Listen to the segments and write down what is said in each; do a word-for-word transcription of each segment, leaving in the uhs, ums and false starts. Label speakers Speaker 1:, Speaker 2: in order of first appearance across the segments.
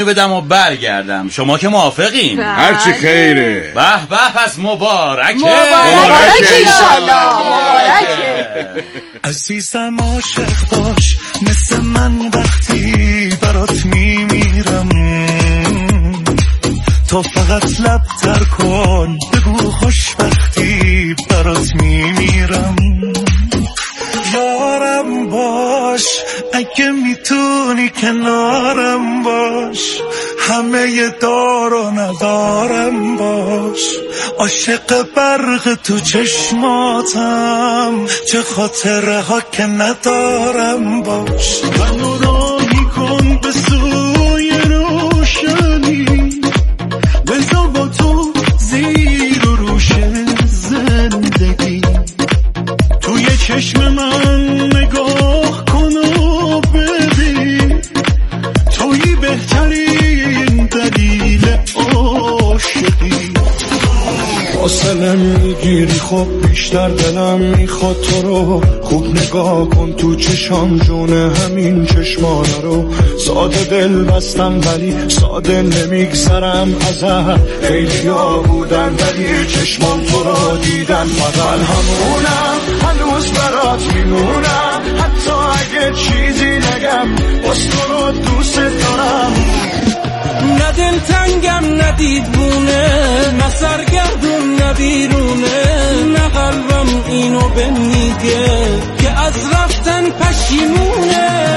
Speaker 1: بدم و برگردم. شما که موافقین؟
Speaker 2: هرچی خیره.
Speaker 1: به به، پس مبارکه
Speaker 3: مبارکه انشالله. مبارکه.
Speaker 4: عزیزم عاشق باش مثل من وقتی برات میمیرم، تو فقط لب تر کن بگو خوشبختی برات میمیرم. یارم باش اگه میتونی کنارم باش، همه دار و ندارم باش، عاشق برق تو چشماتم، چه خاطره ها که ندارم باش. منو راهی کن به سوی روشنی، بزا با تو زیر و روش زندگی، توی چشم من نگاه کن و ببین، توی بهترین دلیل عاشقی. فاصله میگیری خب بیشتر دلم میخواد تو رو، خوب نگاه کن تو چشام جون همین چشمانه رو. ساده دل بستم ولی ساده نمیگذرم ازت، خیلی ها بودن ولی چشمان تو رو دیدن فقط همونم، هنوز برات میمونم حتی اگه چیزی نگم، باز تو رو دوست دارم. نه دل تنگم نه دیدونه، نه سرگردون نه بیرونه، نه قلبم اینو به میگه که از رفتن پشیمونه.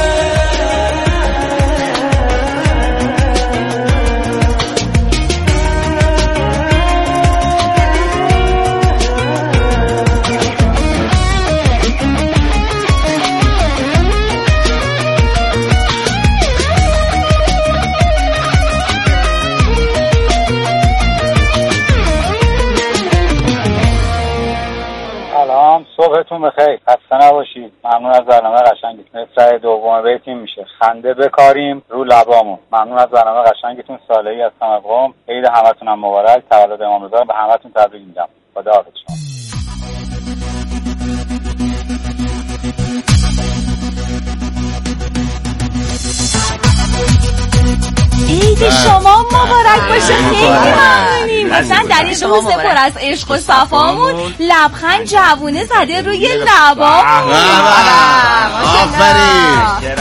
Speaker 5: صبحتون بخیر، خسته نباشید. ممنون از برنامه قشنگتون. مصرع دوم بیتیم میشه خنده بکاریم رو لبامون. ممنون از برنامه قشنگتون. صالحی هستم از قم. عید همتونم مبارک. تولد امام رضا به همتون تبریک میگم. خداحافظ شما.
Speaker 3: عید شما مبارک باشه. خیلی ممنونیم. مثلا در این روز پر از عشق و صفامون لبخند جوونه زده روی لبامون.
Speaker 2: آفرین.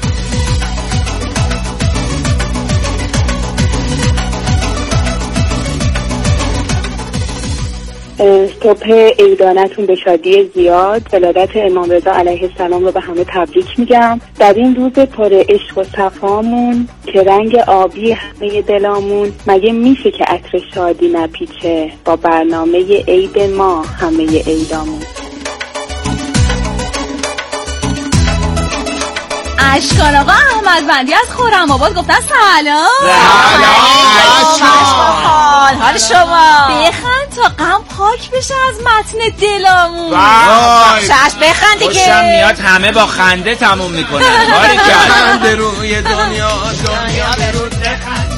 Speaker 6: صبح عیدانتون به شادی زیاد. ولادت امام رضا علیه السلام رو به همه تبریک میگم. در این روز پر عشق و صفامون که رنگ آبی همه دلامون، مگه میشه که عطر شادی نپیچه با برنامه عید ما همه عیدامون.
Speaker 3: اشکان آقا احمدوندی از خرم‌آباد گفتن سلام.
Speaker 7: سلام. حال شما؟
Speaker 3: بخند تا غم پاک بشه از متن دلامون.
Speaker 7: چشم بخند دیگه.
Speaker 8: خوشم میاد همه با خنده تموم میکنن. باری که
Speaker 2: خنده روی دنیا دنیا به روز بخند.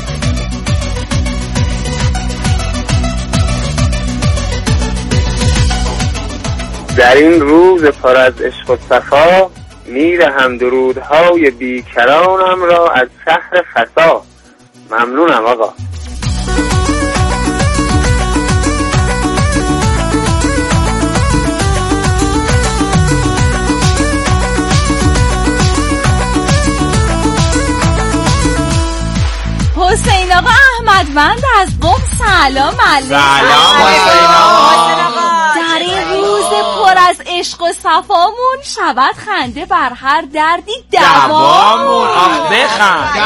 Speaker 5: در این روز پر از عشق و صفا، میدهم درودهای بیکرانم را از شهر خسا. ممنونم آقا.
Speaker 3: حسین آقا احمدوند از قم سلام علیکم.
Speaker 8: سلام حسین آقا.
Speaker 3: در این روز پر از عشق و صفامون شود خنده بر هر دردی دوامون.
Speaker 8: آخ بخند.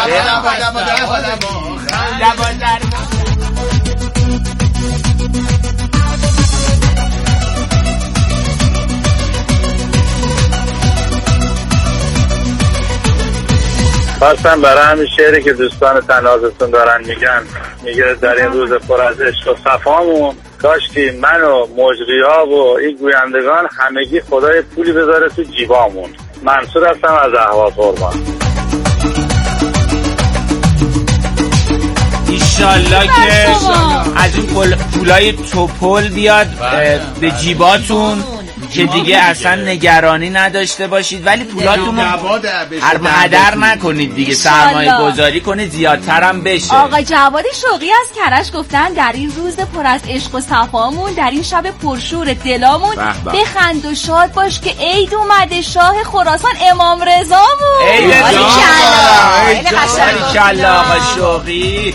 Speaker 5: خواستم برای همین شعری که دوستان تنازتون دارن میگن، میگه در این روز پر از عشق و صفامون کاش که من و مجری‌ها و این گویندگان همگی خدای پولی بذاره تو جیبامون. منصور هستم از اهواز قربان.
Speaker 8: ایشالله که از این پولای توپل بیاد به جیباتون که دیگه اصلا نگرانی نداشته باشید، ولی پولاتون هر هدر نکنید دیگه، سرمایه گذاری کنید زیادتر هم بشه.
Speaker 3: آقا جواد شوقی از کرج گفتن در این روز پر از عشق و صفامون، در این شب پرشور دلامون، بخند و شاد باش که عید اومده، شاه خراسان امام رضامون.
Speaker 8: عید کلا آقا شوقی.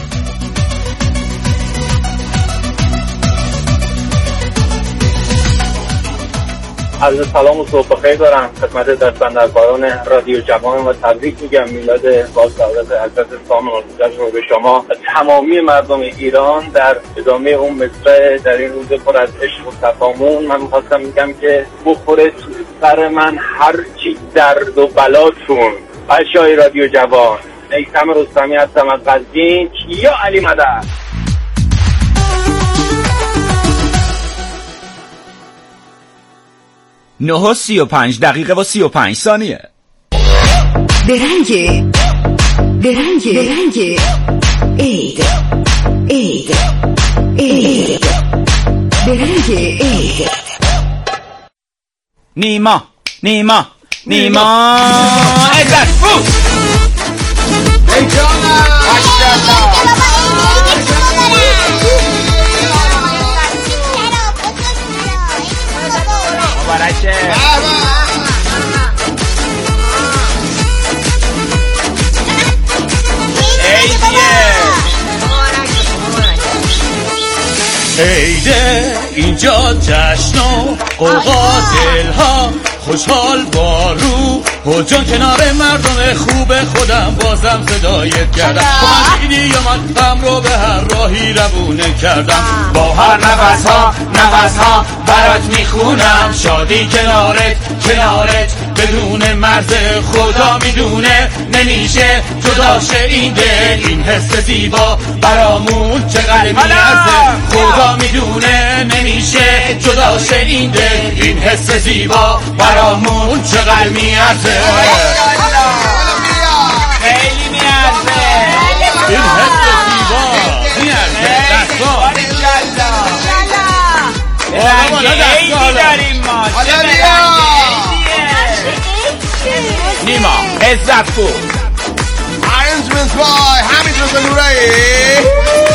Speaker 5: عرض سلام و صبح بخیر دارم خدمت دستاندرکاران رادیو جوان و تبریک میگم میلاد با سعادت حضرت سام المقدس رو به شما و تمامی مردم ایران در ادامه اون مصرع در این روز پر از عشق و صفامون. من می‌خواستم میگم که بخوره تو سر من هر چی درد و بلاتون. بچه‌های رادیو جوان، ایثم رستمی هستم از قزوین. یا علی مدد.
Speaker 8: نه و سی و پنج دقیقه و سی و پنج ثانیه.
Speaker 9: درنگ درنگ درنگ عید عید عید درنگ عید.
Speaker 8: نیما نیما نیما ایدر فو ای جانا مبارکه.
Speaker 1: عیده اینجا جشن و قوقا دلها خوشحال بارو و جان کنار مردم خوب خودم بازم صدایت کردم. با من دیدی یا من غم رو به هر راهی روونه کردم. با هر نفس ها نفس ها برات میخونم، شادی کنارت کنارت بدون مرز خدا میدونه نمیشه جداشه این دل. این حس زیبا برامون چقدر میارزه خدا میدونه نمیشه جداشه این دل. این حس زیبا برامون چقدر میارزه
Speaker 8: خیلی میارزه
Speaker 1: این حس زیبا میارزه. دستان
Speaker 8: عیدی داریم ما. نیما عزت پور
Speaker 2: Arrangements by حمید رضا نورایی.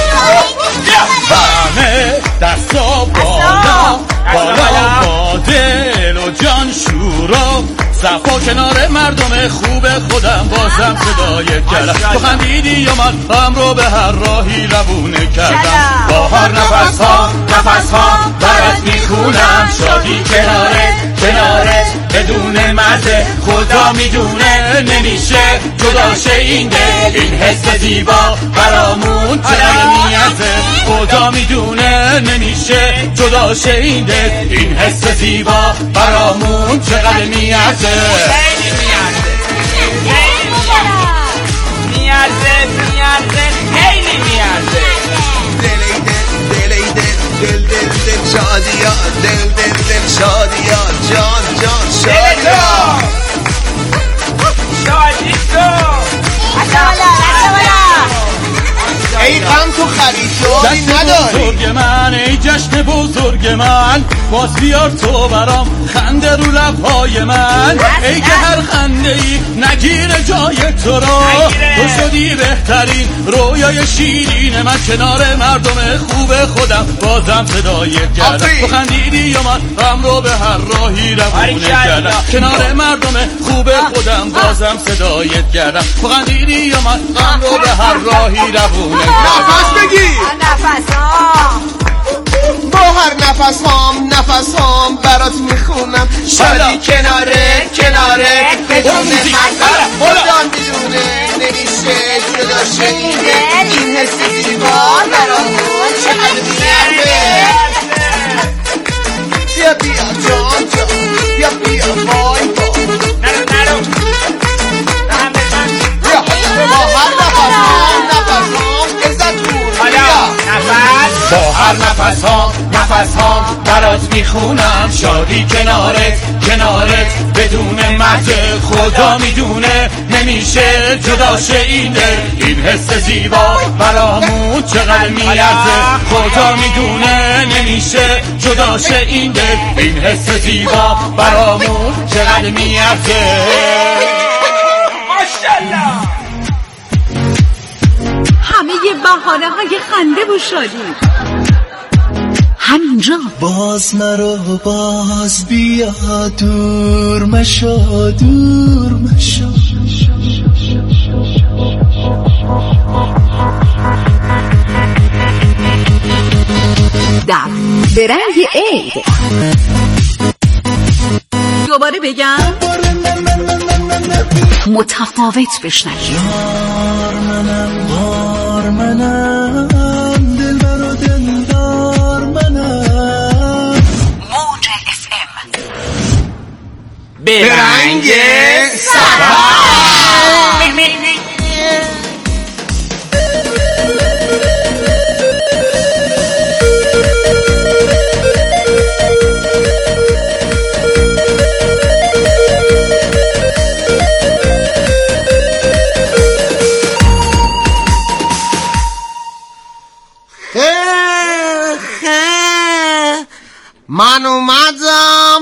Speaker 1: همه دستا بالا بالا با دل و جان شورا صفا کنار مردم خوب خودم بازم صدایت کردم. تو خندیدی یا من غم رو به هر راهی روونه کردم. با هر نفس ها نفس ها برات میخونم، شادی کنارت کنارت بدون مزه خدا میدونه نمیشه جداشه این دل. این حس زیبا برامون چقدر میارزه خدا میدونه نمیشه جداشه این دل. این حس زیبا برامون چقدر میارزه.
Speaker 8: خیلی میارزه میارزه میارزه خیلی میارزه.
Speaker 2: دل ای دل دل ای دل دل دل دل شادیا دل دل دل شادیا جان جان شادیا
Speaker 8: شادی تو
Speaker 2: ای غم تو خرید شادی نداری.
Speaker 1: بزرگ من ای جشن بزرگ من باز بیار تو برام خنده رو لبهای من. ای که هر خنده ای نگیره جای تو را، تو شدی بهترین رویای شیرین من. کنار مردم خوب خودم بازم صدایت کردم. تو خندیدی یا من غم رو به هر راهی روونه کردم. کنار مردم خوب خودم بازم صدایت کردم. تو خندیدی یا من غم رو به هر راهی روونه کردم.
Speaker 2: نفس بگیر
Speaker 7: نفس ها
Speaker 2: با هر نفس هام نفس هام برات میخونم، شادی کناره کناره بدون مزه خدا میدونه نمیشه جداشه این دل. این حس زیبا برامون چقدر میارزه. بیا بیا جان جان بیا بیا وای وای
Speaker 8: نرو نرو
Speaker 2: بیا با هر نفس هام نفس هام عزت کن.
Speaker 8: حالا نفس
Speaker 1: با هر نفس ها نفس ها برات برات میخونم شادی کنارت کنارت بدون مرز خدا میدونه نمیشه جداشه این دل این حس زیبا برامون چقدر میارزه خدا میدونه نمیشه جداشه این دل این حس زیبا برامون چقدر میارزه ماشاءالله.
Speaker 9: همه بهانه های خنده و شادی همینجا.
Speaker 4: باز مرا باز بیا دور مشا دور مشا
Speaker 9: در درنگ عید. دوباره بگم متفاوت بشنوید.
Speaker 4: یار منم بار منم دلبر و دلدار منم.
Speaker 9: موج اف ام
Speaker 8: برنگ
Speaker 2: صفا. من اومدم.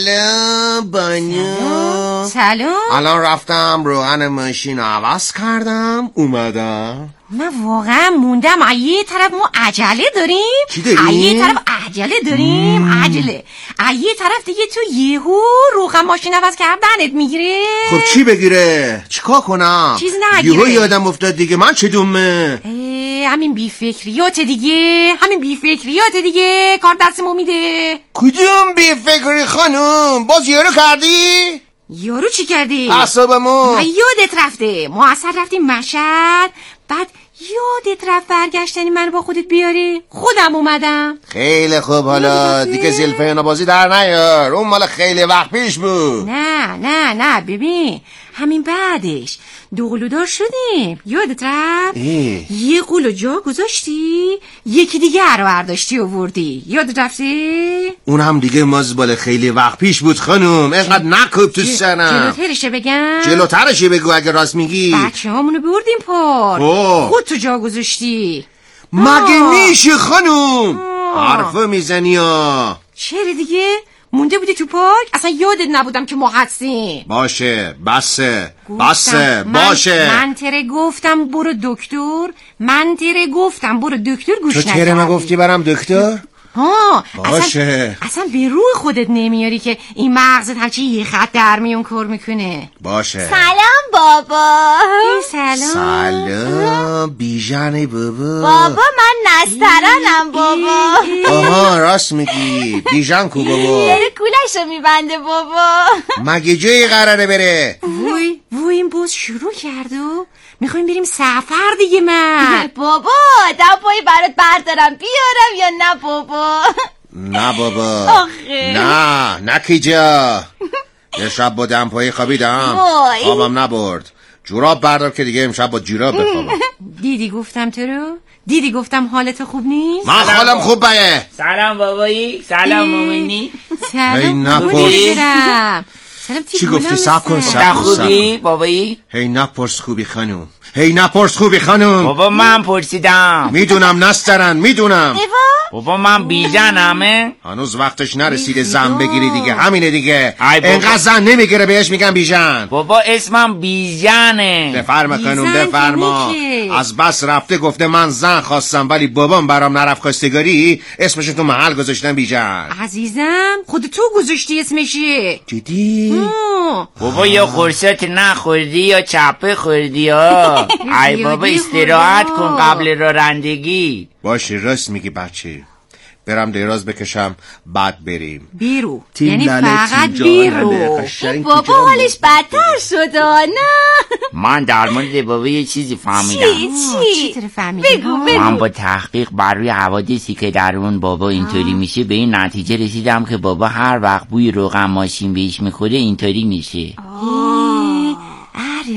Speaker 2: سلام بانو.
Speaker 7: سلام.
Speaker 2: الان رفتم روغن ماشین عوض کردم اومدم.
Speaker 7: من واقعا موندم. یه طرف ما عجله داریم.
Speaker 2: چی داریم؟
Speaker 7: یه طرف عجله داریم. مم. عجله یه طرف دیگه تو یهو روغن ماشین عوض کردنت میگیره.
Speaker 2: خب چی بگیره؟ چیکار کنم؟
Speaker 7: چیز نگیره.
Speaker 2: یهو یادم افتاد دیگه. من چه دومه؟
Speaker 7: همین بیفکریات دیگه. همین بیفکریات دیگه کار دستمو میده.
Speaker 2: کدوم بیفکری خانم؟ باز یارو کردی؟
Speaker 7: یارو چی کردی؟
Speaker 2: اعصابمو.
Speaker 7: من یادت رفته ما اصلا رفتیم مشهد. بعد یادت رفت برگشتنی من با خودت بیاری. خودم اومدم.
Speaker 2: خیلی خوب. حالا دیگه زلفین بازی در نیار. اون مال خیلی وقت پیش بود.
Speaker 7: نه نه نه ببین همین بعدش دو قلودار شدیم. یادت رفت؟ یه قلو جا گذاشتی یکی دیگه رو برداشتی آوردی. یادت رفتی؟
Speaker 2: اون هم دیگه مازبال خیلی وقت پیش بود خانم. اینقدر نکوب تو سنم.
Speaker 7: جلوترشه بگم؟
Speaker 2: جلوترشه بگو اگه راست میگی.
Speaker 7: بچه همونو بردیم پار. خود تو جا گذاشتی.
Speaker 2: مگه میشه خانم؟ حرفا میزنی ها.
Speaker 7: چرا دیگه؟ مونده بودی تو پارک؟ اصلا یادت نبودم که ما هستیم.
Speaker 2: باشه بسه بسه باشه.
Speaker 7: من تره گفتم برو دکتر. من تره گفتم برو دکتر گوش نکردی.
Speaker 2: تو تره ما گفتی برم دکتر؟
Speaker 7: ها
Speaker 2: باشه.
Speaker 7: اصلا, اصلا به روح خودت نمیاری که این مغزت هرچی یه خط در میون کار میکنه.
Speaker 2: باشه.
Speaker 3: سلام بابا.
Speaker 7: سلام.
Speaker 2: سلام بیژن بابا.
Speaker 3: بابا من نسترنم بابا.
Speaker 2: آها راست میگی. بیژن کو بابا؟
Speaker 3: داره کولشو میبنده بابا.
Speaker 2: مگه جایی قراره بره؟
Speaker 7: وای وای این باز شروع کردو. میخوایم بریم سفر دیگه. من
Speaker 3: بابا دمپایی برات بردارم بیارم یا نه بابا؟
Speaker 2: نه بابا.
Speaker 3: آخه
Speaker 2: نه نه کی جا. یه شب با دمپایی خوابیدم خوابم نبرد. جوراب بردار که دیگه امشب با جوراب بخوابم.
Speaker 7: دیدی گفتم تو رو؟ دیدی گفتم حالت خوب نیست؟
Speaker 2: من حالم خوب بیه.
Speaker 8: سلام بابایی. سلام مومنی.
Speaker 7: سلام
Speaker 2: نپرس. چی گفتی؟ سب کن سب
Speaker 8: خوبی بابایی؟
Speaker 2: هی نپرس خوبی خانوم. هی نپرس خوبی خانوم.
Speaker 8: بابا من پرسیدم.
Speaker 2: میدونم نسترن میدونم.
Speaker 8: بابا من بیژنمه.
Speaker 2: هنوز وقتش نرسیده زن بگیری دیگه. همینه دیگه. انقدر زن نمیگیره بهش میگم بیژن.
Speaker 8: بابا اسمم بیژنه.
Speaker 2: بفرما خانوم بفرما. از بس رفته گفته من زن خواستم ولی بابام برام نرفت خواستگاری. اسمش تو محل گذاشتن بیژن.
Speaker 7: عزیزم خود تو گذاشتی اسمشی.
Speaker 2: جدی؟
Speaker 8: بابا یا خورست نخوردی یا چپه خوردی ها. ای بابا استراحت کن قبل رانندگی.
Speaker 2: باشه راست میگی بچه. برم دراز بکشم بعد بریم.
Speaker 7: بیرو یعنی فقط بیرو.
Speaker 3: بابا حالش بدتر شد نه؟
Speaker 8: من در مورد بابا یه چیزی فهمیدم.
Speaker 3: چی چی؟
Speaker 7: چی فهمیدی؟
Speaker 3: بگو بگو.
Speaker 8: من با تحقیق بر روی حوادثی که در اون بابا اینطوری میشه به این نتیجه رسیدم که بابا هر وقت بوی روغن ماشین بهش میخوره اینطوری میشه.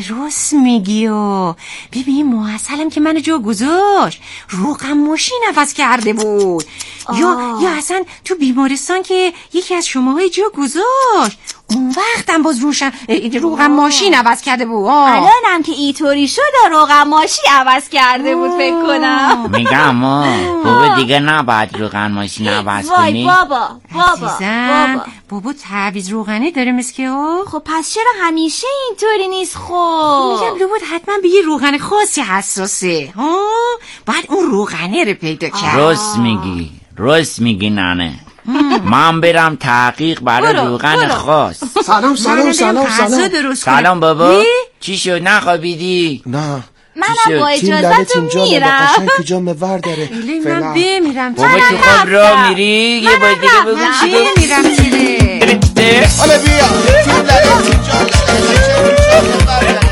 Speaker 7: درست میگی و ببین محصلم که منو جا گذاشت روغن ماشین نفس کرده بود. آه. یا یا اصلا تو بیمارستان که یکی از شماهای جا گذاشت اون وقتم باز روشن روغن ماشین عوض کرده بود.
Speaker 3: الانم که اینطوری شد روغن ماشین عوض کرده بود فکر کنم.
Speaker 8: میگم ما بابا دیگه نباید روغن ماشین عوض کنی.
Speaker 3: وای بابا بابا
Speaker 7: بابا بابا تعویض روغنی داره مسکه ها.
Speaker 3: خب پس چرا همیشه اینطوری نیست؟ خب
Speaker 7: میگم لابد حتما به یه روغن خاصی حساسه ها، باید اون روغنه رو پیدا کرد.
Speaker 8: راست میگی راست میگی ننه. من برم تحقیق برای روغن خاص.
Speaker 2: سلام سلام سلام سلام
Speaker 8: سلام بابا. چی شد نخوابیدی؟
Speaker 2: نه
Speaker 3: منم با اجازتون میرم.
Speaker 2: قشنگ تو جام ور داره.
Speaker 7: من بمیرم.
Speaker 8: بابا تو خود را میری یه بار دیگه بگو چی
Speaker 7: بمیرم چیه.
Speaker 2: حالا بیا تیم داره تیم جام داره.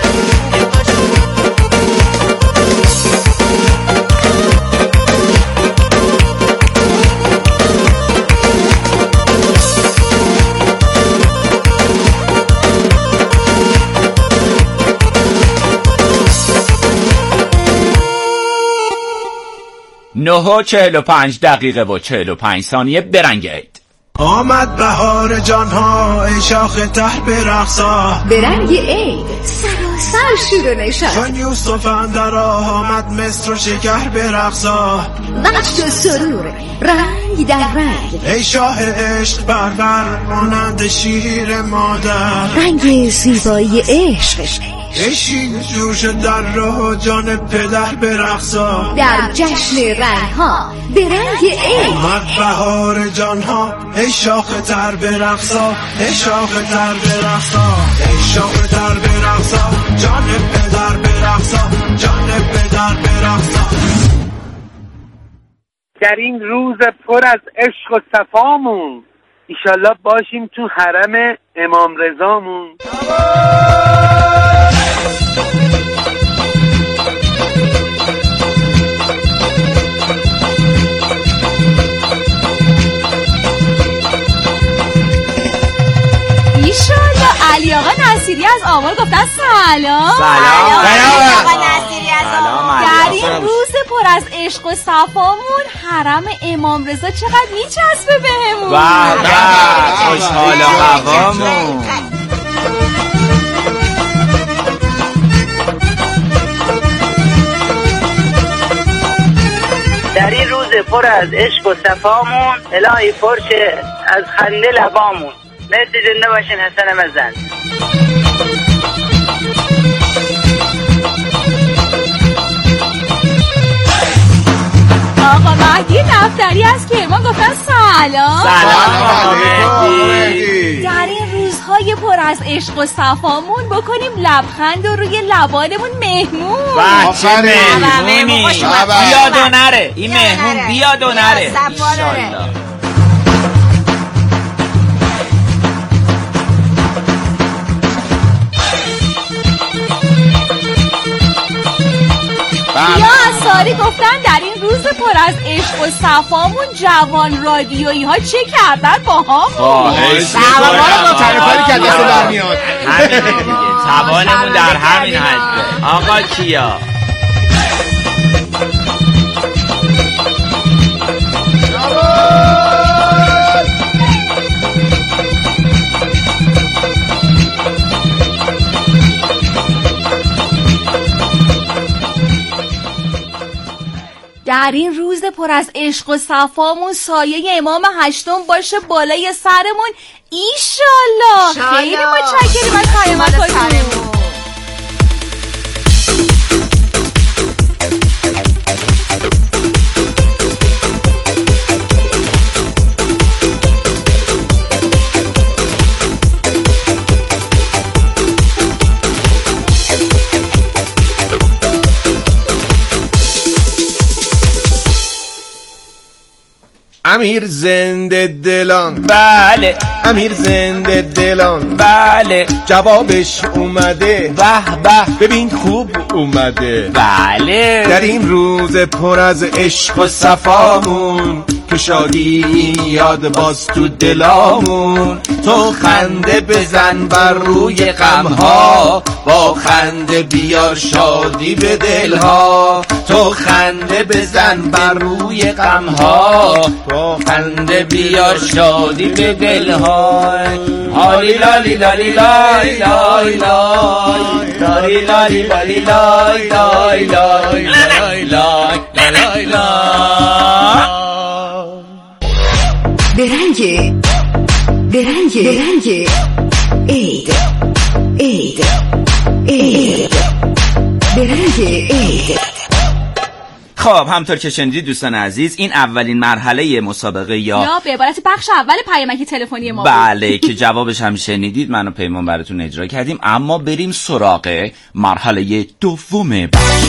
Speaker 1: نه و چهل و پنج دقیقه و چهل و پنج ثانیه برنگید.
Speaker 4: آمد بهار جانها ای شاخ تر برقصا،
Speaker 9: برنگ عید سراسر شور و نشاط.
Speaker 4: چون یوسف اندر آمد مصر و شکر برقصا،
Speaker 9: وقت و سرور رنگ در رنگ.
Speaker 4: ای شاه عشق بربر مانند شیر مادر،
Speaker 9: رنگ زیبایی عشق
Speaker 4: ای شیر جوش در راه جان پدر برقصا،
Speaker 9: در جشن رنگ ها به رنگ عید.
Speaker 4: آمد بهار جان ها ای شاخ تر برقصا، ای شاخ تر برقصا، ای شاخ تر برقصا، جان پدر برقصا، جان پدر برقصا.
Speaker 5: در این روز پر از عشق و صفامون ایشالله باشیم تو حرم امام رضامون.
Speaker 3: علی آقا نصیری از آمل گفتن سلام.
Speaker 8: سلام
Speaker 3: علی آقا نصیری از آمل. در این روز پر از عشق و صفامون حرم امام رضا چقدر میچسبه بهمون.
Speaker 8: واه واه خوشحال هوامون.
Speaker 5: در این روز پر از عشق و صفامون الهی فرشه از خنده لبامون. مرسی زنده باشین. حسن مزن.
Speaker 3: آقا مهدی دفتری از کرمان گفتن سلام.
Speaker 8: سلام آقا مهدی.
Speaker 3: در این روزهای پر از عشق و صفامون بکنیم لبخند و روی لبانمون مهمون.
Speaker 8: بچه مهمونی بیاد و نره. این مهمون بیاد و نره.
Speaker 3: یا اصاری گفتن در این روز پر از عشق و صفامون جوان رادیویی ها چه کردن با همون.
Speaker 2: سوالمون تنفری که دست در میاد.
Speaker 8: همینه دیگه سوالمون در همین حده. آقا کیا
Speaker 3: در این روز پر از عشق و صفامون سایه امام هشتم باشه بالای سرمون ایشالله. خیلی متشکریم از پیامکاتون.
Speaker 2: امیر زنده دلان.
Speaker 8: بله
Speaker 2: امیر زنده دلان.
Speaker 8: بله
Speaker 2: جوابش اومده.
Speaker 8: به به
Speaker 2: ببین خوب اومده.
Speaker 8: بله
Speaker 2: در این روز پر از عشق و صفامون
Speaker 4: که شادی یاد باز تو دلامون. تو خنده بزن بر روی غمها، با خنده بیار شادی به دلها. تو خنده بزن بر روی غمها، با خنده بیار شادی به دلها. هالی لالی لالی لای لای لای لای لای لای لای لای لای لای لای لای.
Speaker 7: برنگ برنگ برنگ عید عید عید برنگ عید.
Speaker 8: خب همطور که شنیدید دوستان عزیز، این اولین مرحله مسابقه یا
Speaker 3: یا به عبارت بخش اول پیامک تلفنی ما
Speaker 8: بله که جوابش هم شنیدید، من و پیمان براتون اجرا کردیم. اما بریم سراغ مرحله دوم بخش.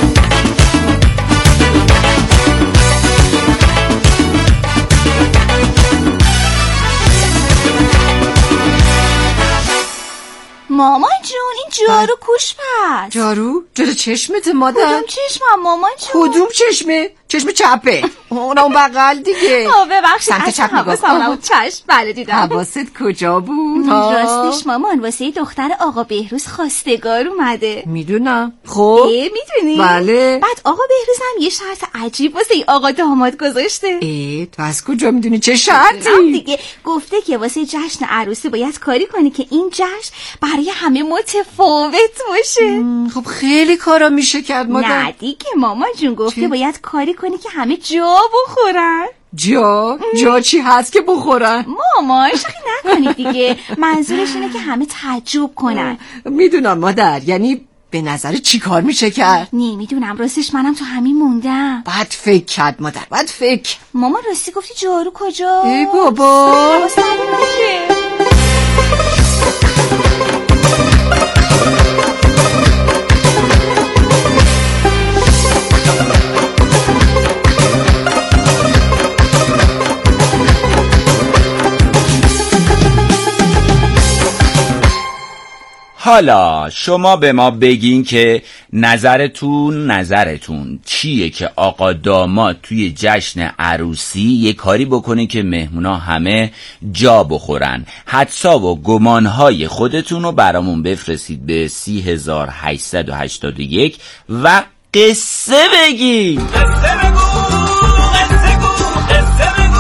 Speaker 3: مامان جون این جارو کوش پس.
Speaker 7: جارو؟ جلو چشمت مادر؟
Speaker 3: کدوم چشمم مامان جون؟
Speaker 7: کدوم چشمه؟ چشم چپه. اون اون بغل دیگه.
Speaker 3: آه ببخشید
Speaker 7: سمت چپ نگاه
Speaker 3: کن. چشم بله دیدم.
Speaker 7: حواست کجا بود؟
Speaker 3: راستش مامان واسه دختر آقا بهروز خواستگار اومده.
Speaker 7: میدونم. خب
Speaker 3: میدونی؟
Speaker 7: بله.
Speaker 3: بعد آقا بهروز هم یه شرط عجیب واسه آقا داماد گذاشته.
Speaker 7: ای تو از کجا میدونی چه شرطی؟
Speaker 3: دیگه گفته که واسه جشن عروسی باید کاری کنی که این جشن برای همه متفاوت باشه.
Speaker 7: خب خیلی کارا میشه کرد مادر.
Speaker 3: نه دیگه مامان جون گفته چه؟ باید کاری کنی که همه جا بخورن.
Speaker 7: جا؟ جا چی هست که بخورن؟
Speaker 3: مامان شوخی نکنی دیگه. منظورش اینه که همه تعجب کنن.
Speaker 7: میدونم مادر، یعنی به نظر چی کار میشه کرد؟
Speaker 3: نمیدونم راستش منم تو همین موندم.
Speaker 7: بعد فکر کرد مادر، بعد فکر.
Speaker 3: مامان راستی گفتی جارو کجا؟
Speaker 7: ای بابا
Speaker 8: حالا شما به ما بگین که نظرتون نظرتون چیه که آقا داماد توی جشن عروسی یه کاری بکنه که مهمونا همه جا بخورن. حدسا و گمانهای خودتون رو برامون بفرستید به سی هزار هشتصد و هشتاد و یک و قصه بگین. قصه بگو قصه گو قصه بگو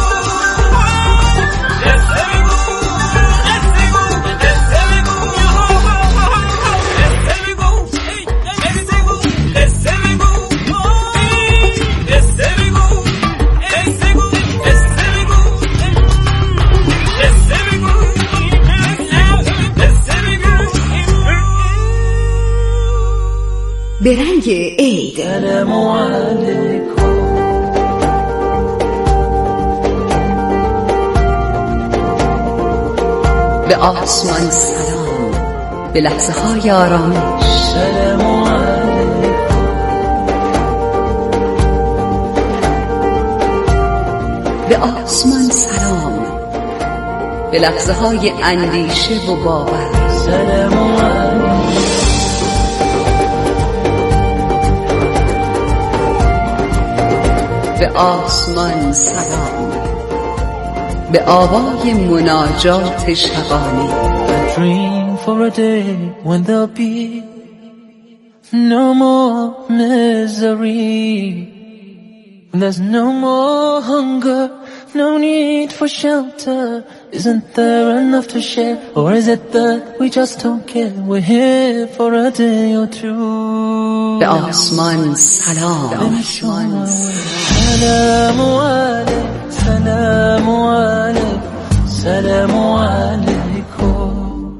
Speaker 8: قصه بگو
Speaker 7: برنگ عید.
Speaker 10: سلام علیکم
Speaker 7: به آسمان سلام، به لحظه های آرامش.
Speaker 10: سلام علیکم
Speaker 7: به آسمان سلام، به لحظه های اندیشه و باور.
Speaker 10: سلام علیکم
Speaker 7: به آسمان سلام، به آوای مناجات شبانی.
Speaker 10: I dream for a day when there'll be no more misery. There's no more hunger, no need for shelter. Isn't there enough to share? Or is it that we just don't care? We're here for a day or two.
Speaker 7: به آسمان سلام.
Speaker 10: به آسمان سلام علیک سلام علیک سلام علیکم.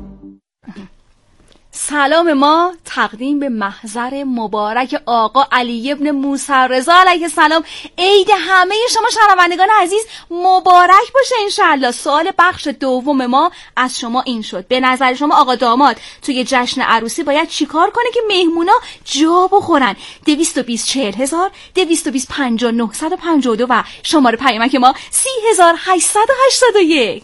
Speaker 3: سلام ما تقدیم به محضر مبارک آقا علی ابن موسی رضا علیه السلام. عید همه شما شنوندگان عزیز مبارک باشه انشالله. سوال بخش دوم ما از شما این شد: به نظر شما آقا داماد توی جشن عروسی باید چیکار کنه که مهمونا جا بخورن؟ دویست و بیست چهل هزار دویست و بیست پنجاه نهصد و پنجاه و دو و شماره پیامک ما سی هزار هشتصد و هشتاد و یک.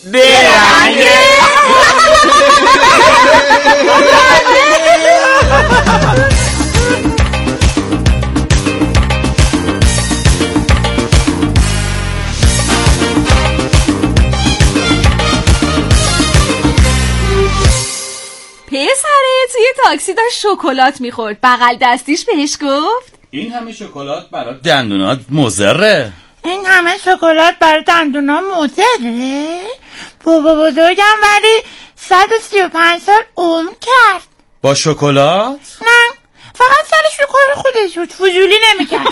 Speaker 8: برنگه.
Speaker 3: پسره توی تاکسی داشت شکلات میخورد، بغل دستیش بهش گفت
Speaker 1: این همه شکلات برای دندونات مضره.
Speaker 11: این همه شکلات برای دندونا مضره؟ بابا بزرگم ولی صد و سی و پنج سال عمر کرد
Speaker 1: با شکلات؟
Speaker 11: نه، فقط سرش رو کار خودش بود، فضولی نمیکرد.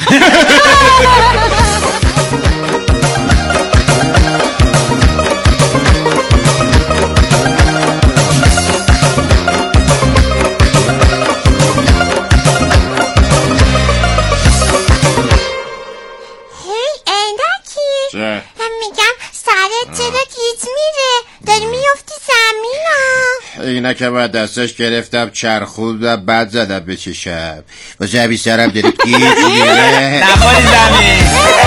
Speaker 12: میگم سرت چرا گیج میره؟ داری میفتی زمین ها.
Speaker 2: اینا که باید دستش گرفتم چرخود و بعد زدم به چشم واسه همین سرم داری گیج میره.
Speaker 8: نخوری زمین.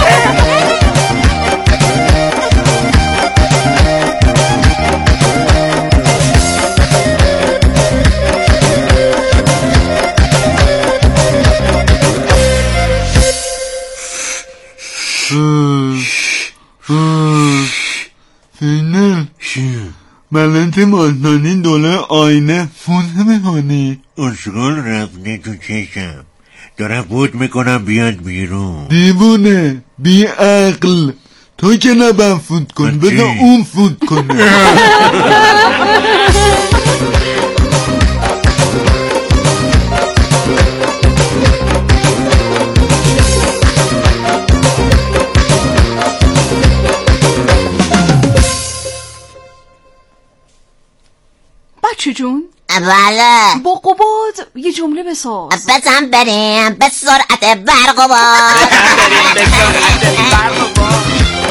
Speaker 13: فینه ملنت مازنانی دوله آینه فونه میکنی
Speaker 14: اشغال رفته تو چشم دارم بود میکنم بیاد بیرون.
Speaker 13: دیوونه بی عقل تو که نبن فوت کن بذار اون فوت کنه.
Speaker 3: بچه جون؟
Speaker 12: بله
Speaker 3: با قباد یه جمله بساز.
Speaker 12: بزن بریم به سرعت برق و باد.
Speaker 8: بریم به سرعت برق و باد.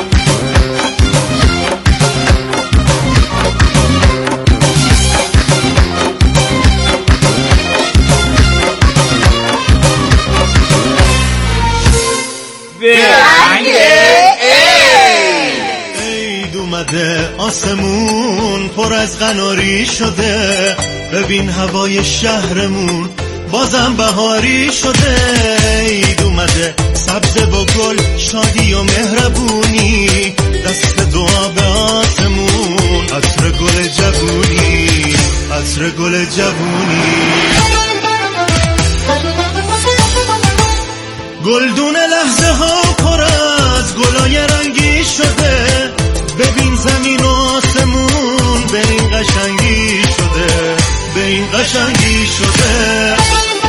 Speaker 4: عید اومده آسمون پر از قناری شده، ببین هوای شهرمون بازم بهاری شده. عید اومده سبز و گل شادی و مهربونی، دست دعا به آسمون عطر گل جوونی، عطر گل جوونی. گلدون لحظه ها پر از گلای رنگی شده، ببین زمین و آسمون به این قشنگی شده، به این قشنگی شده.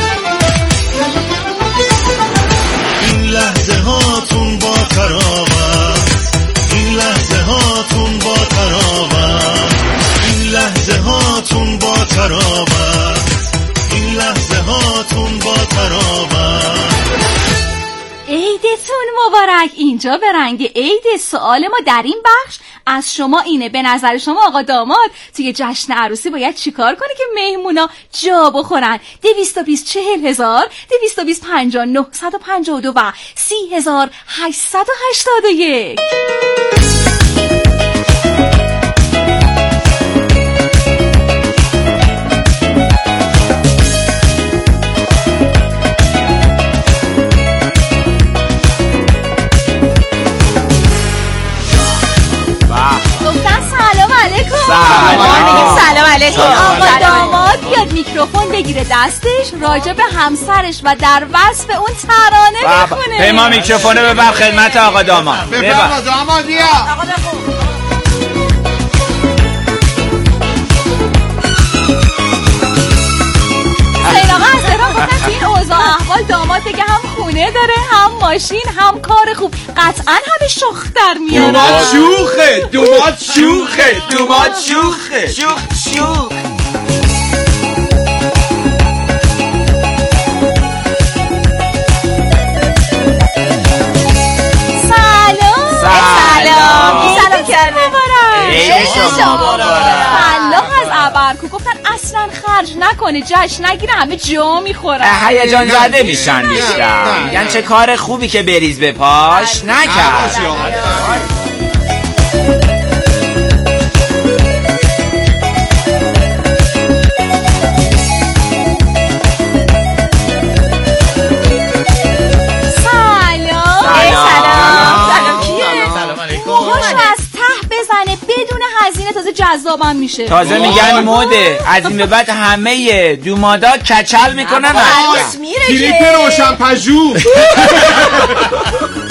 Speaker 4: این لحظه هاتون با تراوت، این لحظه هاتون با تراوت، این لحظه هاتون با تراوت، این لحظه هاتون با تراوت.
Speaker 3: عیدتون مبارک. اینجا به رنگ عید. سوال ما در این بخش از شما اینه، به نظر شما آقا داماد توی جشن عروسی باید چیکار کنه که مهمونا جا بخورن؟ دویست و بیست چهل هزار، دویست و بیست پنجاه نهصد و پنجاه و دو و سی هزار هشتصد و هشتاد و یک.
Speaker 7: سلام علیکم.
Speaker 3: آقا داماد بیاد میکروفون بگیره دستش، راجع به همسرش و در وصف اون ترانه بخونه.
Speaker 8: پیما میکروفونو ببر خدمت آقا داماد.
Speaker 2: ببر داماد بیا.
Speaker 3: آقا بخون. سین آقا از ایران گفتن توی این اوضاع احوال داماد دیگه هم خونه داره، هم ماشین، هم کار خوب، قطعا همه شوخ در میاره.
Speaker 8: دوماد شوخه، دوماد شوخه، دوماد شوخه، شوخ شوخ.
Speaker 3: سلام
Speaker 7: سلام سلام کرده.
Speaker 3: عید شما مبارک. فلاح از ابرکو گفتن اصلا خرج نکنه، جشن نگیره، همه جا میخورن.
Speaker 8: هیجان زده میشن بیشتر، میگن چه کار خوبی که بریز به پاش نکرد.
Speaker 3: جذابم میشه.
Speaker 8: تازه میگن موده از این به بعد همه دومادا کچل میکنن.
Speaker 2: کلیپ روشن پژوه